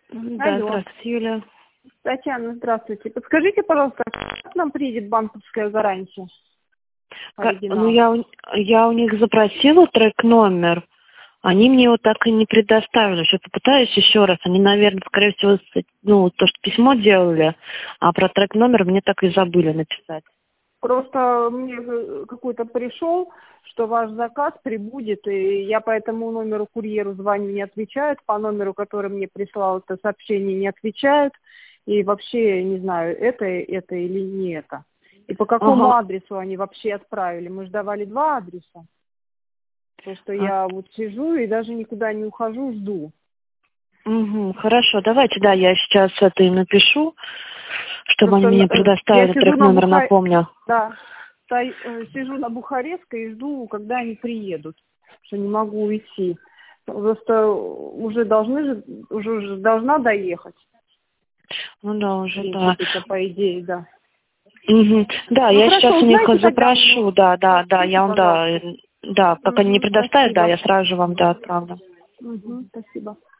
Да, Алло. здравствуйте, Юлия. Татьяна, здравствуйте. Подскажите, пожалуйста, как к нам приедет банковская гарантия? Ну, Оригинал. я у них запросила трек-номер. Они мне его так и не предоставили. Сейчас попытаюсь еще раз. Они, наверное, скорее всего, то, что письмо делали, а про трек-номер мне так и забыли написать. Просто мне какой-то пришел, что ваш заказ прибудет, и я по этому номеру курьеру звоню, не отвечают, по номеру, который мне прислал это сообщение, не отвечают, и вообще не знаю, это или не это. И по какому Ага. адресу они вообще отправили? Мы же давали 2 адреса. Просто я вот сижу и даже никуда не ухожу, жду. Хорошо, давайте, да, я сейчас это им напишу, чтобы они Просто мне я предоставили сижу на трек-номер, напомню. Да, сижу на Бухарестской и жду, когда они приедут, что не могу уйти. Просто уже уже должна доехать. Ну да, уже, В да. принципе-то, по идее, да. Да, Ну я сейчас хорошо, у них узнайте тогда мне. запрошу, да, я Сообщите, вам, пожалуйста. да, пока не предоставят, да, Спасибо. я сразу же вам, да, отправлю. Спасибо.